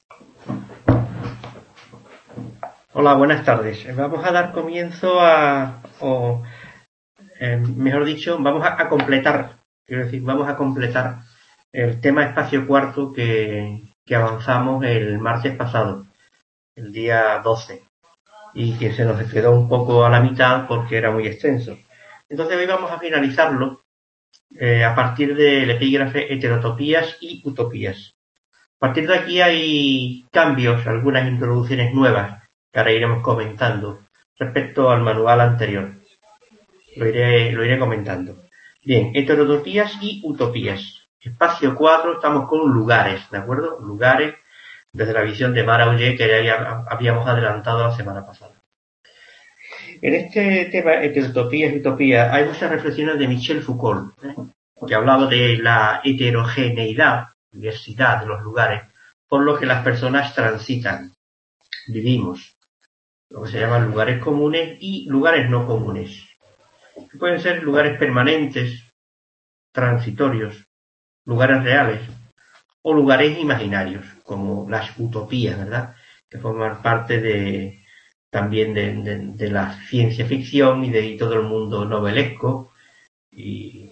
Hola, buenas tardes. Vamos a dar comienzo mejor dicho, vamos a completar, quiero decir, vamos a completar el tema espacio cuarto que avanzamos el martes pasado, el día 12, y que se nos quedó un poco a la mitad porque era muy extenso. Entonces hoy vamos a finalizarlo a partir del epígrafe heterotopías y utopías. A partir de aquí hay cambios, algunas introducciones nuevas que ahora iremos comentando respecto al manual anterior. Lo iré comentando. Bien, heterotopías y utopías. Espacio 4, estamos con lugares, ¿de acuerdo? Lugares desde la visión de Mara Ollé que ya habíamos adelantado la semana pasada. En este tema, heterotopías y utopías, hay muchas reflexiones de Michel Foucault, que hablaba de la heterogeneidad, diversidad de los lugares, por los que las personas transitan, vivimos, lo que se llaman lugares comunes y lugares no comunes. Pueden ser lugares permanentes, transitorios, lugares reales o lugares imaginarios, como las utopías, ¿verdad? Que forman parte también de la ciencia ficción y de todo el mundo novelesco y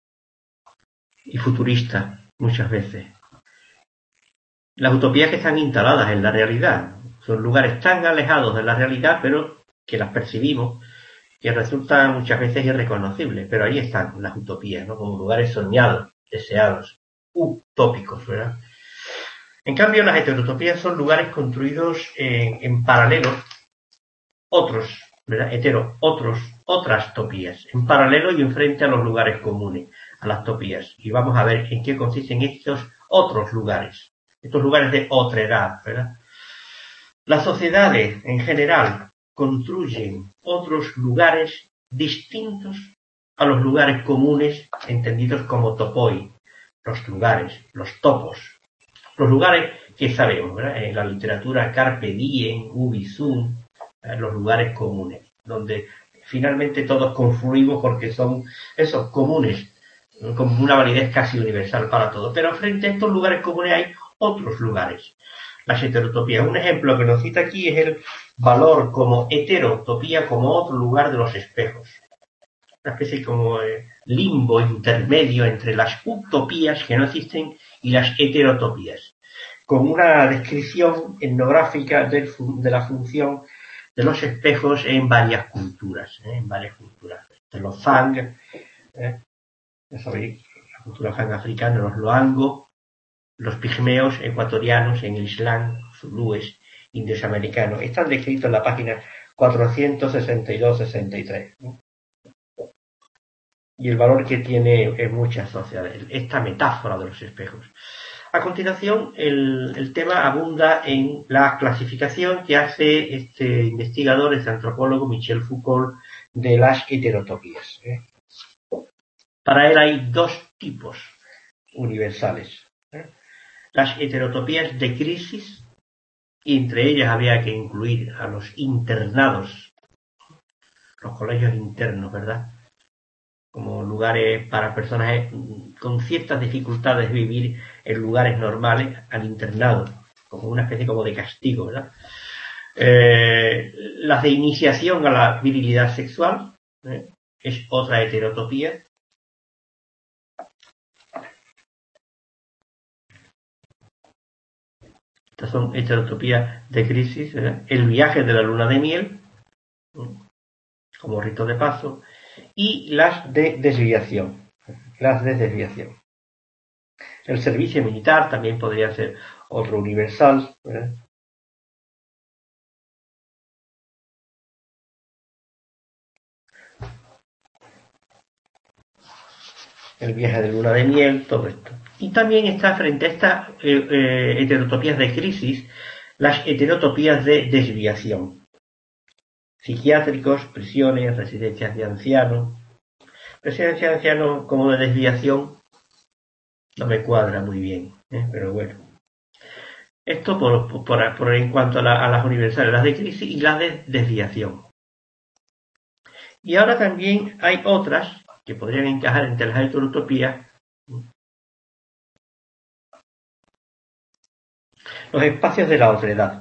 futurista muchas veces. Las utopías que están instaladas en la realidad son lugares tan alejados de la realidad, pero que las percibimos, que resultan muchas veces irreconocibles, pero ahí están las utopías, ¿no? Como lugares soñados, deseados, utópicos, ¿verdad? En cambio, las heterotopías son lugares construidos en paralelo, otros, ¿verdad? Otras topías, en paralelo y enfrente a los lugares comunes, a las topías. Y vamos a ver en qué consisten estos otros lugares de otredad, ¿verdad? Las sociedades, en general, construyen otros lugares distintos a los lugares comunes, entendidos como topoi, los lugares, los topos. Los lugares que sabemos, ¿verdad? En la literatura carpe diem, ubi sum, los lugares comunes, donde finalmente todos confluimos porque son esos comunes, con una validez casi universal para todos. Pero frente a estos lugares comunes hay otros lugares. Las heterotopías. Un ejemplo que nos cita aquí es el valor como heterotopía, como otro lugar de los espejos. Una especie como limbo intermedio entre las utopías que no existen y las heterotopías, con una descripción etnográfica de la función de los espejos en varias culturas, de los Fang, ya sabéis, la cultura Fang africana, los Loango, los pigmeos ecuatorianos en el Islam, zulúes, indios americanos. Están descritos en la página 462-63. Y el valor que tiene en muchas sociedades, esta metáfora de los espejos. A continuación, el tema abunda en la clasificación que hace este investigador, este antropólogo Michel Foucault, de las heterotopías. Para él hay dos tipos universales. Las heterotopías de crisis, y entre ellas había que incluir a los internados, los colegios internos, ¿verdad? Como lugares para personas con ciertas dificultades vivir en lugares normales al internado, como una especie como de castigo, ¿verdad? Las de iniciación a la virilidad sexual, es otra heterotopía. Estas son heterotopías de crisis, ¿verdad? El viaje de la luna de miel, como rito de paso, y las de desviación. El servicio militar también podría ser otro universal, ¿verdad? El viaje de luna de miel, todo esto. Y también está frente a estas heterotopías de crisis, las heterotopías de desviación. Psiquiátricos, prisiones, residencias de ancianos. Residencia de ancianos como de desviación no me cuadra muy bien, pero bueno. Esto por en cuanto a las universales, las de crisis y las de desviación. Y ahora también hay otras que podrían encajar entre las heterotopías. Los espacios de la otredad.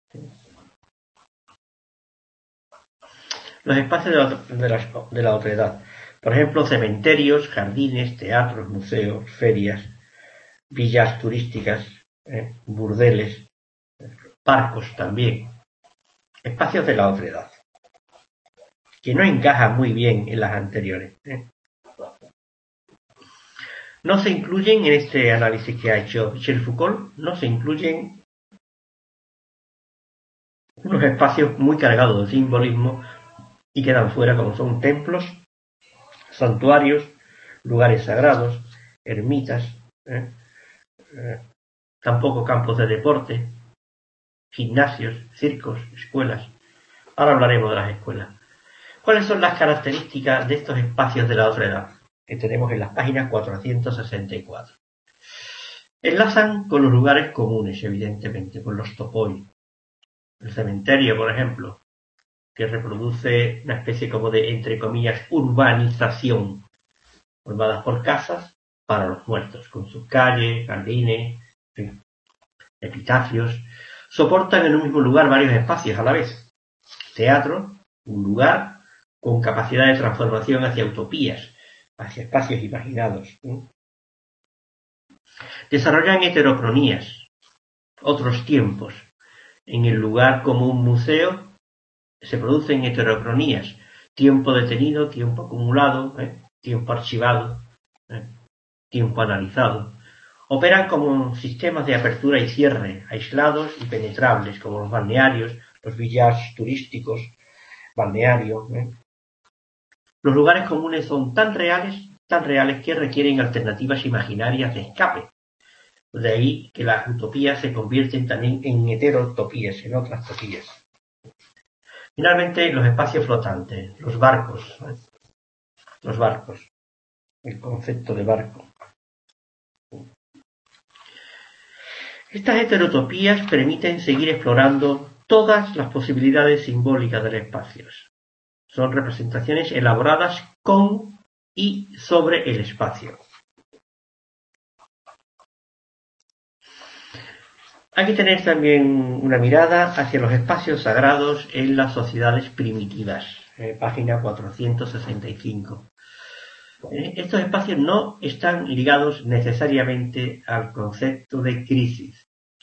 Los espacios de la otredad. Por ejemplo, cementerios, jardines, teatros, museos, ferias, villas turísticas, burdeles, barcos también. Espacios de la otredad, que no encajan muy bien en las anteriores. No se incluyen en este análisis que ha hecho Michel Foucault, no se incluyen unos espacios muy cargados de simbolismo y quedan fuera, como son templos, santuarios, lugares sagrados, ermitas, tampoco campos de deporte, gimnasios, circos, escuelas. Ahora hablaremos de las escuelas. ¿Cuáles son las características de estos espacios de la otredad? Que tenemos en las páginas 464. Enlazan con los lugares comunes, evidentemente, con los topoi. El cementerio, por ejemplo, que reproduce una especie como de, entre comillas, urbanización, formadas por casas para los muertos, con sus calles, jardines, epitafios. Soportan en un mismo lugar varios espacios a la vez. Teatro, un lugar con capacidad de transformación hacia utopías, hacia espacios imaginados. Desarrollan heterocronías, otros tiempos. En el lugar como un museo se producen heterocronías, tiempo detenido, tiempo acumulado, tiempo archivado, tiempo analizado. Operan como sistemas de apertura y cierre, aislados y penetrables, como los balnearios, los villages turísticos, balnearios. Los lugares comunes son tan reales que requieren alternativas imaginarias de escape. De ahí que las utopías se convierten también en heterotopías, en otras topías. Finalmente, los espacios flotantes, los barcos, el concepto de barco. Estas heterotopías permiten seguir explorando todas las posibilidades simbólicas del espacio. Son representaciones elaboradas con y sobre el espacio. Hay que tener también una mirada hacia los espacios sagrados en las sociedades primitivas, página 465. Estos espacios no están ligados necesariamente al concepto de crisis.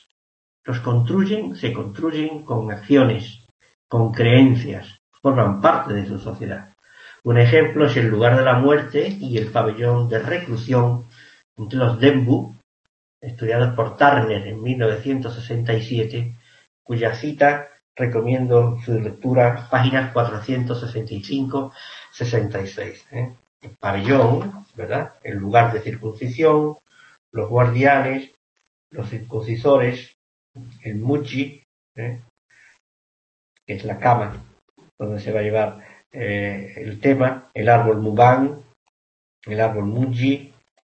Se construyen con acciones, con creencias, forman parte de su sociedad. Un ejemplo es el lugar de la muerte y el pabellón de reclusión entre los Dembu, estudiados por Turner en 1967, cuya cita recomiendo su lectura, páginas 465-66. El pabellón, ¿verdad? El lugar de circuncisión, los guardianes, los circuncisores, el muji, que es la cama donde se va a llevar el tema, el árbol muban, el árbol muji,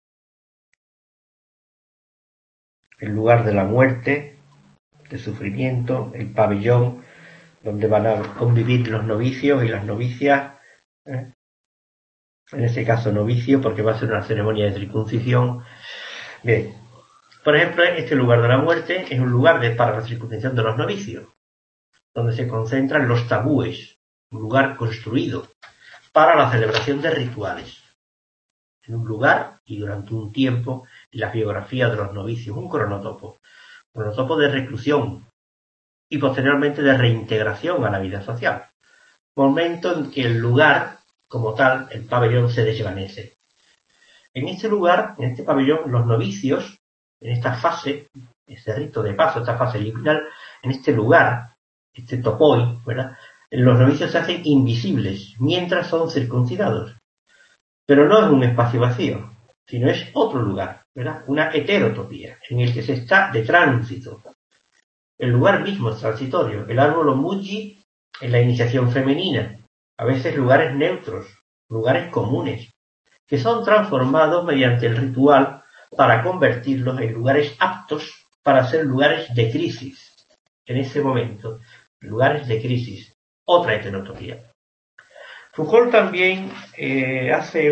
el lugar de la muerte, de sufrimiento, el pabellón donde van a convivir los novicios y las novicias, en este caso novicio porque va a ser una ceremonia de circuncisión. Bien, por ejemplo, este lugar de la muerte es un lugar para la circuncisión de los novicios, donde se concentran los tabúes, un lugar construido para la celebración de rituales. En un lugar y durante un tiempo, en la biografía de los novicios, un cronotopo de reclusión y posteriormente de reintegración a la vida social. Momento en que el lugar, como tal, el pabellón se desvanece. En este lugar, en este pabellón, los novicios, en esta fase, este rito de paso, esta fase liminal, en este lugar, este topoi, ¿verdad? Los novicios se hacen invisibles mientras son circuncidados. Pero no es un espacio vacío, sino es otro lugar, ¿verdad? Una heterotopía, en el que se está de tránsito. El lugar mismo es transitorio. El árbol muji es la iniciación femenina, a veces lugares neutros, lugares comunes, que son transformados mediante el ritual para convertirlos en lugares aptos para ser lugares de crisis. En ese momento, lugares de crisis, otra heterotopía. Foucault también hace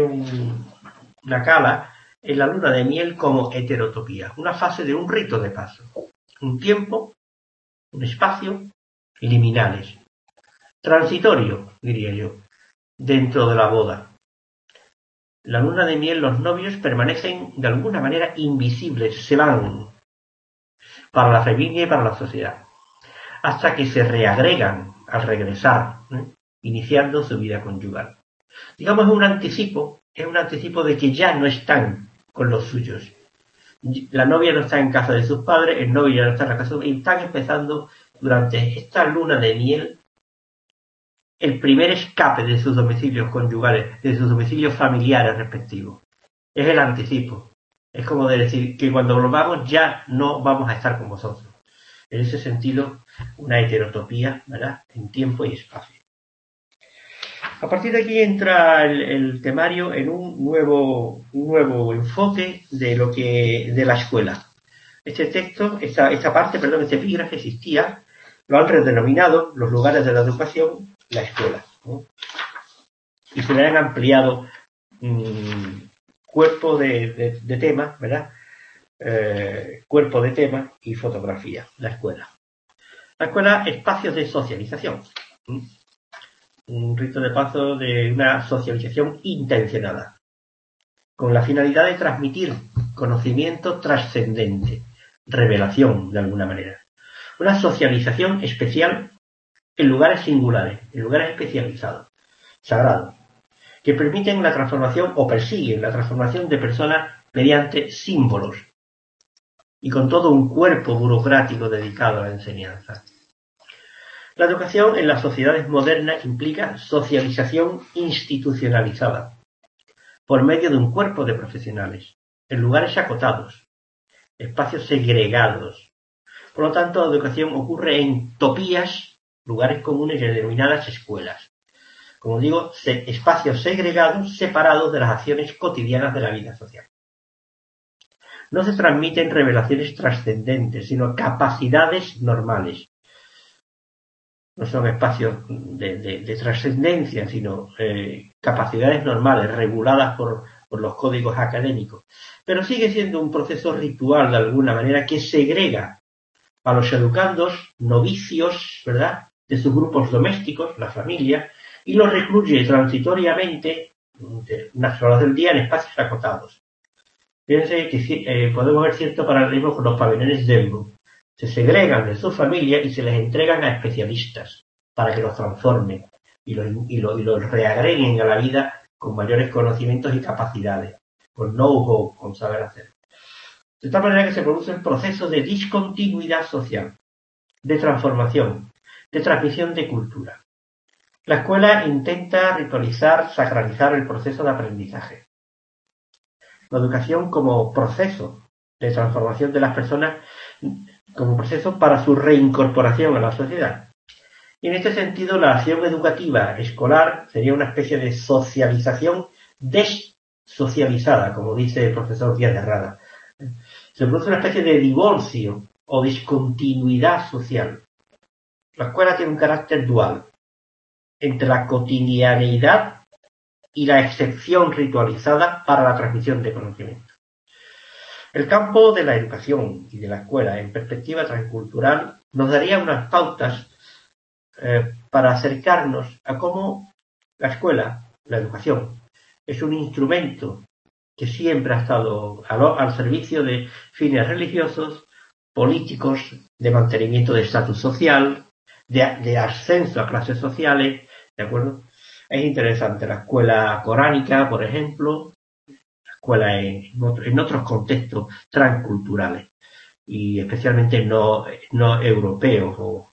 una cala en la luna de miel como heterotopía, una fase de un rito de paso. un tiempo, un espacio, liminales. Transitorio, diría yo, dentro de la boda. La luna de miel, los novios permanecen de alguna manera invisibles, se van para la familia y para la sociedad, hasta que se reagregan al regresar, iniciando su vida conyugal. Digamos, es un anticipo de que ya no están con los suyos. La novia no está en casa de sus padres, el novio ya no está en la casa de sus padres, y están empezando durante esta luna de miel el primer escape de sus domicilios conyugales, de sus domicilios familiares respectivos. Es el anticipo. Es como de decir que cuando volvamos ya no vamos a estar con vosotros. En ese sentido, una heterotopía, ¿verdad?, en tiempo y espacio. A partir de aquí entra el temario en un nuevo enfoque de la escuela. Este epígrafe existía, lo han redenominado los lugares de la educación, la escuela, ¿no? Y se le han ampliado cuerpo de temas, ¿verdad? Cuerpo de temas y fotografía, la escuela. La escuela, espacios de socialización. Un rito de paso de una socialización intencionada, con la finalidad de transmitir conocimiento trascendente, revelación de alguna manera. Una socialización especial en lugares singulares, en lugares especializados, sagrados, que permiten la transformación o persiguen la transformación de personas mediante símbolos y con todo un cuerpo burocrático dedicado a la enseñanza. La educación en las sociedades modernas implica socialización institucionalizada por medio de un cuerpo de profesionales, en lugares acotados, espacios segregados. Por lo tanto, la educación ocurre en topías, lugares comunes y denominadas escuelas. Como digo, espacios segregados, separados de las acciones cotidianas de la vida social. No se transmiten revelaciones trascendentes, sino capacidades normales. No son espacios de trascendencia, sino capacidades normales, reguladas por los códigos académicos. Pero sigue siendo un proceso ritual, de alguna manera, que segrega a los educandos, novicios, ¿verdad?, de sus grupos domésticos, la familia, y los recluye transitoriamente, unas horas del día, en espacios acotados. Fíjense que podemos ver cierto paralelismo con los pabellones Denbo. Se segregan de su familia y se les entregan a especialistas para que los transformen y los reagreguen a la vida con mayores conocimientos y capacidades, con know-how, con saber hacer. De tal manera que se produce un proceso de discontinuidad social, de transformación, de transmisión de cultura. La escuela intenta ritualizar, sacralizar el proceso de aprendizaje. La educación como proceso de transformación de las personas, como proceso para su reincorporación a la sociedad. Y en este sentido, la acción educativa escolar sería una especie de socialización dessocializada, como dice el profesor Díaz de Rada. Se produce una especie de divorcio o discontinuidad social. La escuela tiene un carácter dual entre la cotidianeidad y la excepción ritualizada para la transmisión de conocimiento. El campo de la educación y de la escuela en perspectiva transcultural nos daría unas pautas para acercarnos a cómo la escuela, la educación, es un instrumento que siempre ha estado al servicio de fines religiosos, políticos, de mantenimiento de estatus social, de ascenso a clases sociales, ¿de acuerdo? Es interesante la escuela coránica, por ejemplo, la escuela en otros contextos transculturales y especialmente no europeos o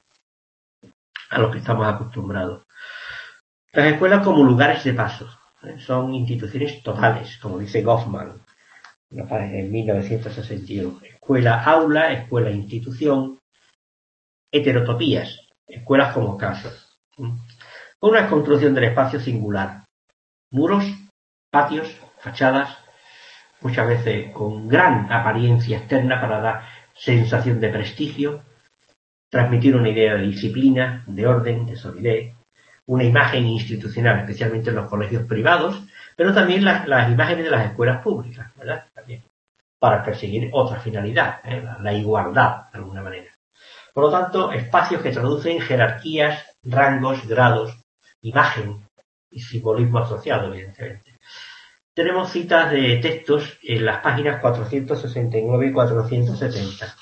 a los que estamos acostumbrados. Las escuelas como lugares de paso son instituciones totales, como dice Goffman en 1961. Escuela aula, escuela institución, heterotopías, escuelas como casas. Una construcción del espacio singular. Muros, patios, fachadas, muchas veces con gran apariencia externa para dar sensación de prestigio, transmitir una idea de disciplina, de orden, de solidez, una imagen institucional, especialmente en los colegios privados, pero también las imágenes de las escuelas públicas, ¿verdad? También. para perseguir otra finalidad, la igualdad, de alguna manera. Por lo tanto, espacios que traducen jerarquías, rangos, grados, imagen y simbolismo asociado, evidentemente. Tenemos citas de textos en las páginas 469 y 470.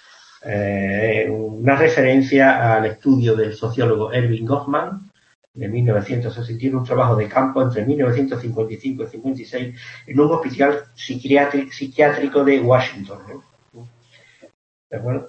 Una referencia al estudio del sociólogo Erving Goffman de 1961, un trabajo de campo entre 1955 y 56 en un hospital psiquiátrico de Washington, ¿no? ¿De acuerdo?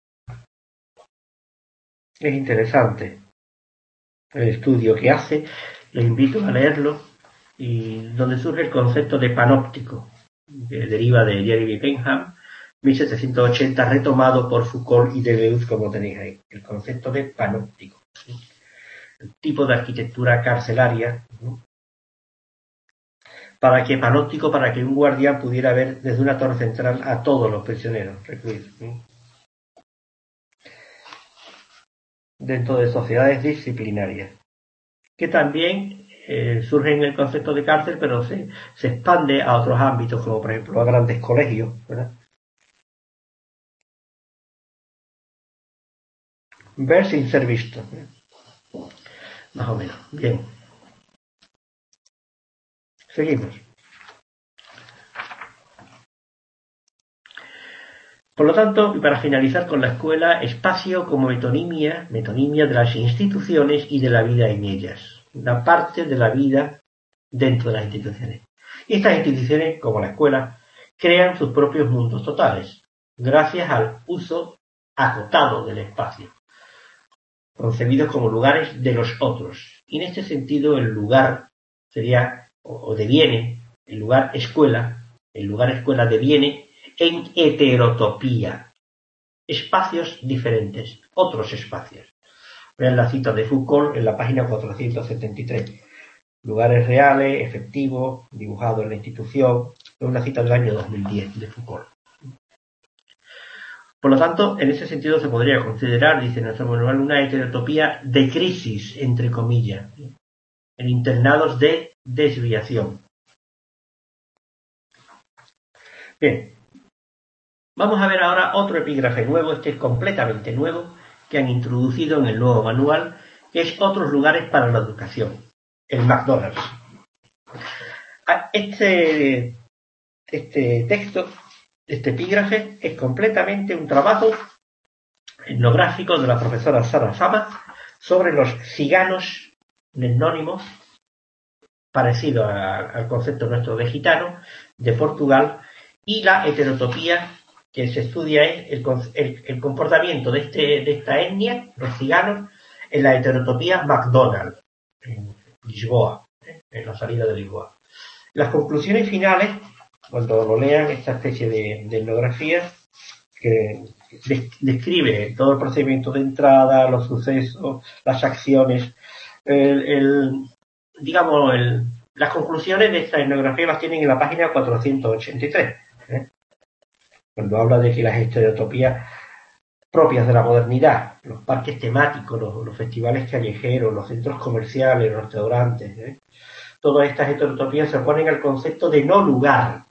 Es interesante el estudio que hace, les invito a leerlo, y donde surge el concepto de panóptico, que deriva de Jeremy Bentham, 1780, retomado por Foucault y Deleuze, como tenéis ahí, el concepto de panóptico. El tipo de arquitectura carcelaria, ¿no? Para que un guardián pudiera ver desde una torre central a todos los prisioneros recluidos, ¿no? Dentro de sociedades disciplinarias, que también surge en el concepto de cárcel, pero se expande a otros ámbitos, como por ejemplo a grandes colegios, ¿verdad? Ver sin ser visto, ¿eh? Más o menos. Bien. Seguimos. Por lo tanto, y para finalizar con la escuela, espacio como metonimia de las instituciones y de la vida en ellas. Una parte de la vida dentro de las instituciones. Y estas instituciones, como la escuela, crean sus propios mundos totales, gracias al uso acotado del espacio, concebidos como lugares de los otros. Y en este sentido, el lugar sería, o deviene, el lugar escuela deviene en heterotopía, espacios diferentes, otros espacios. Vean la cita de Foucault en la página 473. Lugares reales, efectivos, dibujados en la institución. Es una cita del año 2010 de Foucault. Por lo tanto, en ese sentido se podría considerar, dice nuestro manual, una heterotopía de crisis, entre comillas, en internados de desviación. Bien, vamos a ver ahora otro epígrafe nuevo, este es completamente nuevo, que han introducido en el nuevo manual, que es otros lugares para la educación, el McDonald's. Este texto, este epígrafe, es completamente un trabajo etnográfico de la profesora Sara Fama sobre los ciganos etnónimos, parecido al concepto nuestro de gitano, de Portugal, y la heterotopía que se estudia es el comportamiento de esta etnia, los ciganos, en la heterotopía McDonald's, en Lisboa, en la salida de Lisboa. Las conclusiones finales, cuando lo lean, esta especie de etnografía que describe todo el procedimiento de entrada, los sucesos, las acciones, las conclusiones de esta etnografía las tienen en la página 483, cuando habla de que las estereotopías propias de la modernidad, los parques temáticos, los festivales callejeros, los centros comerciales, los restaurantes, todas estas heterotopías se oponen al concepto de no lugar,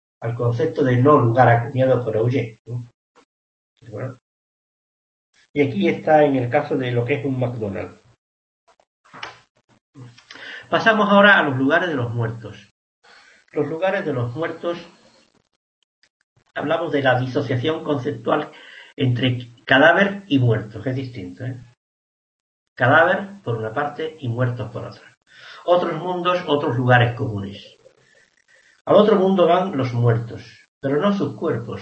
acuñado por Auger. Bueno, y aquí está en el caso de lo que es un McDonald's. Pasamos ahora a los lugares de los muertos. Los lugares de los muertos, hablamos de la disociación conceptual entre cadáver y muertos, que es distinto, Cadáver por una parte y muertos por otra. Otros mundos, otros lugares comunes. Al otro mundo van los muertos, pero no sus cuerpos,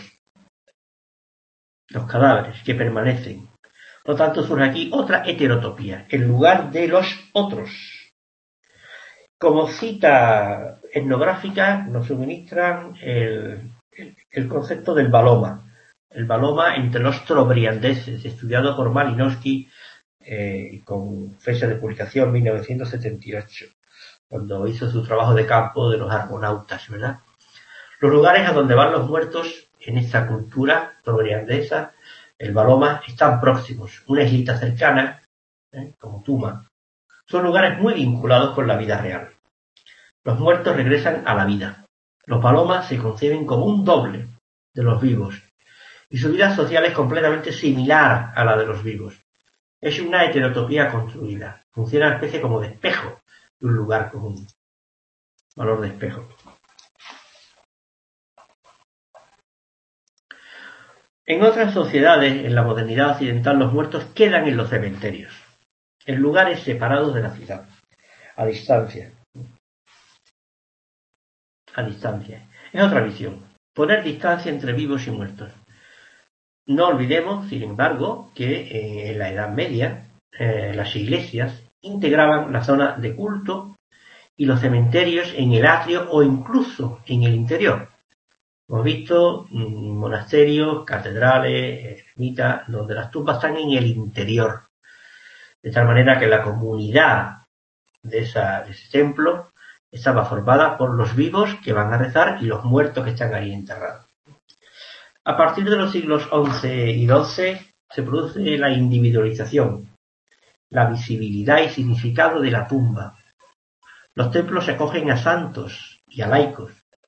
los cadáveres que permanecen. Por lo tanto, surge aquí otra heterotopía, el lugar de los otros. Como cita etnográfica nos suministran el concepto del Baloma. El Baloma entre los trobriandeses, estudiado por Malinowski con fecha de publicación 1978, cuando hizo su trabajo de campo de los argonautas, ¿verdad? Los lugares a donde van los muertos en esta cultura trobriandesa, el Baloma, están próximos. Una islita cercana, como Tuma, son lugares muy vinculados con la vida real. Los muertos regresan a la vida. Los Balomas se conciben como un doble, de los vivos, y su vida social es completamente similar a la de los vivos. Es una heterotopía construida. Funciona una especie como de espejo de un lugar común. Valor de espejo. En otras sociedades, en la modernidad occidental, los muertos quedan en los cementerios, en lugares separados de la ciudad, a distancia. A distancia. Es otra visión. Poner distancia entre vivos y muertos. No olvidemos, sin embargo, que en la Edad Media las iglesias integraban la zona de culto y los cementerios en el atrio o incluso en el interior. Hemos visto monasterios, catedrales, ermitas, donde las tumbas están en el interior. De tal manera que la comunidad de ese templo estaba formada por los vivos que van a rezar y los muertos que están ahí enterrados. A partir de los siglos XI y XII se produce la individualización, la visibilidad y significado de la tumba. Los templos acogen a santos y a laicos,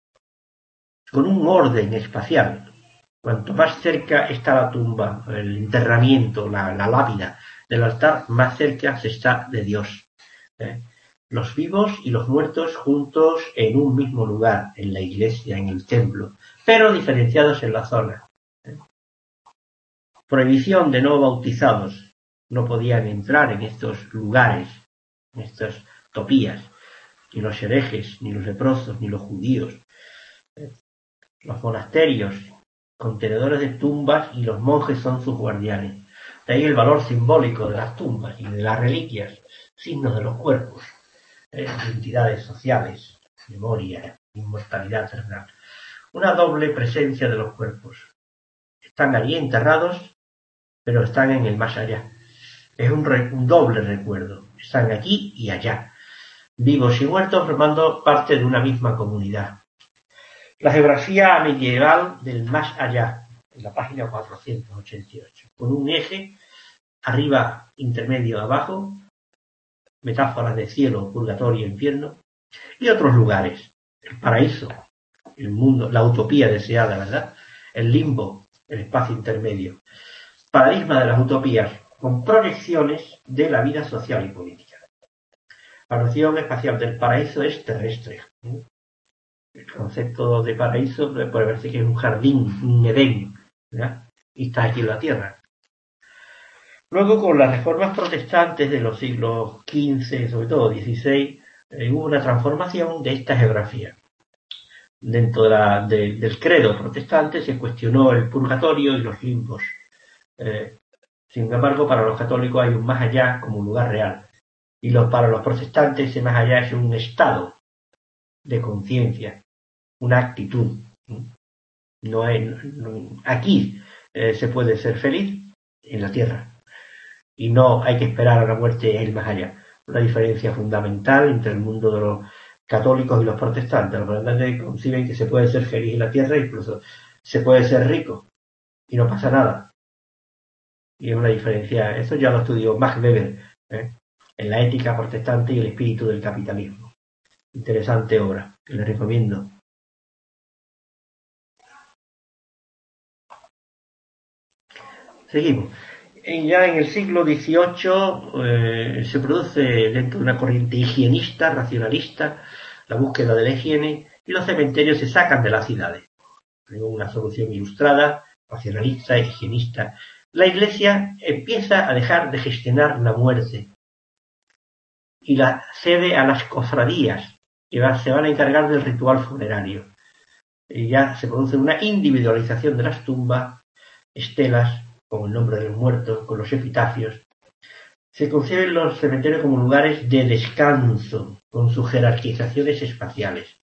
con un orden espacial. Cuanto más cerca está la tumba, el enterramiento, la lápida del altar, más cerca se está de Dios. Los vivos y los muertos juntos en un mismo lugar, en la iglesia, en el templo, pero diferenciados en la zona. Prohibición de no bautizados. No podían entrar en estos lugares, en estas topías, ni los herejes, ni los leprosos, ni los judíos. Los monasterios, contenedores de tumbas, y los monjes son sus guardianes. De ahí el valor simbólico de las tumbas y de las reliquias, signos de los cuerpos, entidades sociales, memoria, inmortalidad terrenal. Una doble presencia de los cuerpos. Están allí enterrados, pero están en el más allá. Es un doble recuerdo. Están aquí y allá, vivos y muertos formando parte de una misma comunidad. La geografía medieval del más allá, en la página 488, con un eje arriba, intermedio, abajo, metáforas de cielo, purgatorio, infierno, y otros lugares, el paraíso, el mundo, la utopía deseada, ¿verdad? El limbo, el espacio intermedio. Paradigma de las utopías, con proyecciones de la vida social y política. La noción espacial del paraíso es terrestre. El concepto de paraíso puede verse que es un jardín, un Edén, ¿verdad? Y está aquí en la tierra. Luego, con las reformas protestantes de los siglos XV, sobre todo XVI, hubo una transformación de esta geografía. Dentro del credo protestante se cuestionó el purgatorio y los limbos. Sin embargo, para los católicos hay un más allá como un lugar real. Y para los protestantes ese más allá es un estado de conciencia, una actitud. Aquí se puede ser feliz en la tierra y no hay que esperar a la muerte en el más allá. Una diferencia fundamental entre el mundo de los católicos y los protestantes. Los protestantes conciben que se puede ser feliz en la tierra, incluso se puede ser rico y no pasa nada. Y es una diferencia, eso ya lo estudió Max Weber, en la ética protestante y el espíritu del capitalismo. Interesante obra, que les recomiendo. Seguimos. Ya en el siglo XVIII se produce dentro de una corriente higienista, racionalista, la búsqueda de la higiene, y los cementerios se sacan de las ciudades. Tengo una solución ilustrada, racionalista, higienista. La Iglesia empieza a dejar de gestionar la muerte y la cede a las cofradías, que se van a encargar del ritual funerario. Y ya se produce una individualización de las tumbas, estelas, con el nombre del muerto, con los epitafios. Se conciben los cementerios como lugares de descanso, con sus jerarquizaciones espaciales.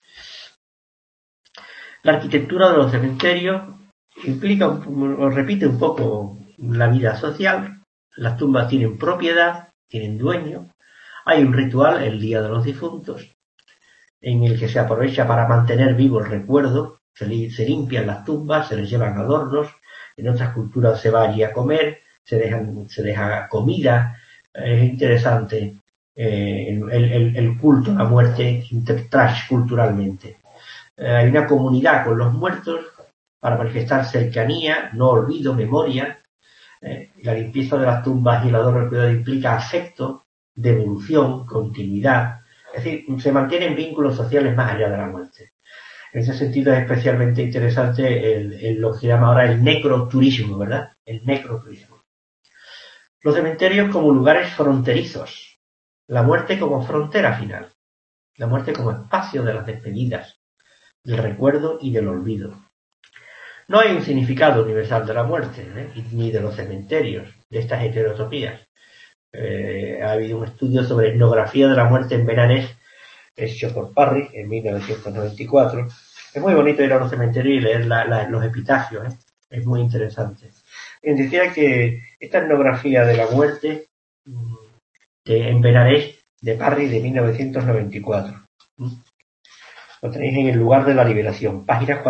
La arquitectura de los cementerios implica, o repite un poco la vida social. Las tumbas tienen propiedad, tienen dueño. Hay un ritual, el Día de los Difuntos, en el que se aprovecha para mantener vivo el recuerdo. Se limpian las tumbas, se les llevan adornos. En otras culturas se va allí a comer, se deja comida. Es interesante el culto a la muerte transculturalmente. Hay una comunidad con los muertos para manifestar cercanía, no olvido, memoria. La limpieza de las tumbas y el adorno del cuidado implica afecto, devolución, continuidad. Es decir, se mantienen vínculos sociales más allá de la muerte. En ese sentido es especialmente interesante lo que se llama ahora el necroturismo, ¿verdad? El necroturismo. Los cementerios como lugares fronterizos. La muerte como frontera final. La muerte como espacio de las despedidas, del recuerdo y del olvido. No hay un significado universal de la muerte, ni de los cementerios, de estas heterotopías. Ha habido un estudio sobre etnografía de la muerte en Benarés, hecho por Parry en 1994. Es muy bonito ir a los cementerios y leer los epitafios, es muy interesante. Y decía que esta etnografía de la muerte en Benarés de Parry de 1994. Lo tenéis en El lugar de la liberación, páginas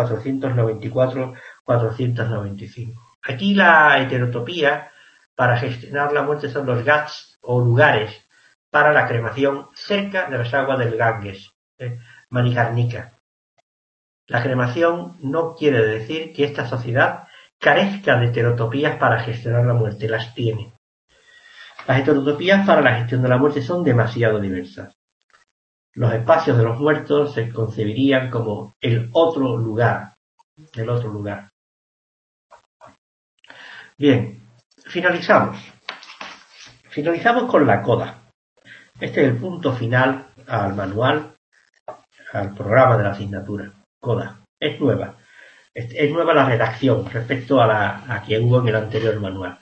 494-495. Aquí la heterotopía para gestionar la muerte son los ghats o lugares para la cremación cerca de las aguas del Ganges, Manikarnika. La cremación no quiere decir que esta sociedad carezca de heterotopías para gestionar la muerte, las tiene. Las heterotopías para la gestión de la muerte son demasiado diversas. Los espacios de los muertos se concebirían como el otro lugar. Bien, finalizamos. Finalizamos con la coda. Este es el punto final al manual, al programa de la asignatura. Coda. Es nueva. Es nueva la redacción respecto a que hubo en el anterior manual.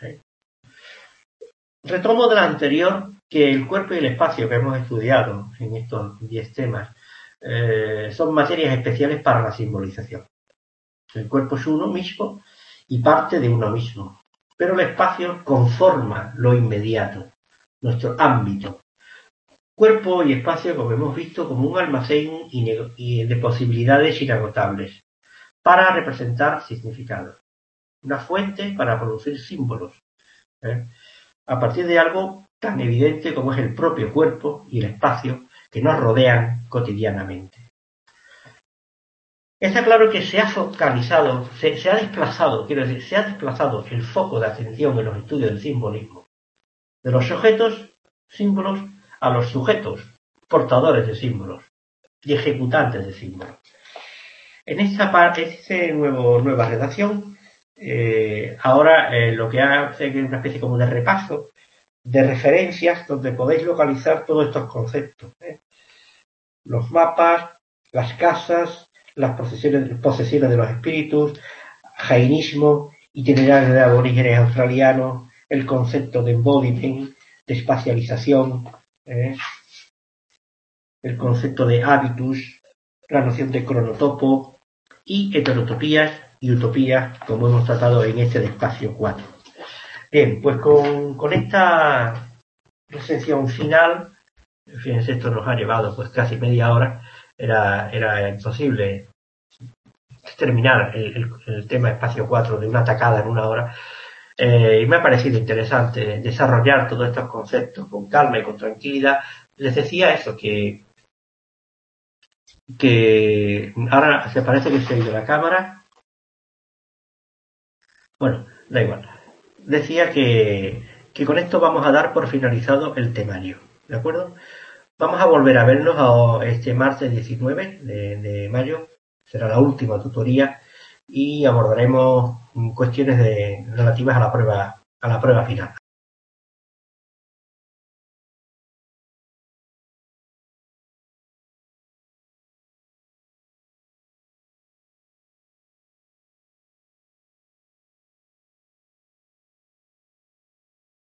Retomo de la anterior que el cuerpo y el espacio que hemos estudiado en estos 10 temas son materias especiales para la simbolización. El cuerpo es uno mismo y parte de uno mismo, pero el espacio conforma lo inmediato, nuestro ámbito. Cuerpo y espacio, como hemos visto, como un almacén de posibilidades inagotables para representar significados. Una fuente para producir símbolos. A partir de algo tan evidente como es el propio cuerpo y el espacio que nos rodean cotidianamente. Está claro que se ha focalizado, se ha desplazado el foco de atención en los estudios del simbolismo, de los objetos, símbolos, a los sujetos, portadores de símbolos y ejecutantes de símbolos. En esta nueva redacción, ahora lo que hace es una especie como de repaso de referencias donde podéis localizar todos estos conceptos. Los mapas, las casas, las posesiones de los espíritus, jainismo, itinerario de aborígenes australianos, el concepto de embodiment, de espacialización, el concepto de habitus, la noción de cronotopo y heterotopías y utopías, como hemos tratado en este de espacio 4. Bien, pues con esta sección final, fíjense, esto nos ha llevado pues casi media hora, era imposible terminar el tema espacio 4 de una tacada en una hora, y me ha parecido interesante desarrollar todos estos conceptos con calma y con tranquilidad. Les decía eso, que ahora se parece que se ha ido la cámara. Bueno, da igual. Decía que con esto vamos a dar por finalizado el temario, ¿de acuerdo? Vamos a volver a vernos este martes 19 de mayo, será la última tutoría y abordaremos cuestiones relativas a la prueba final.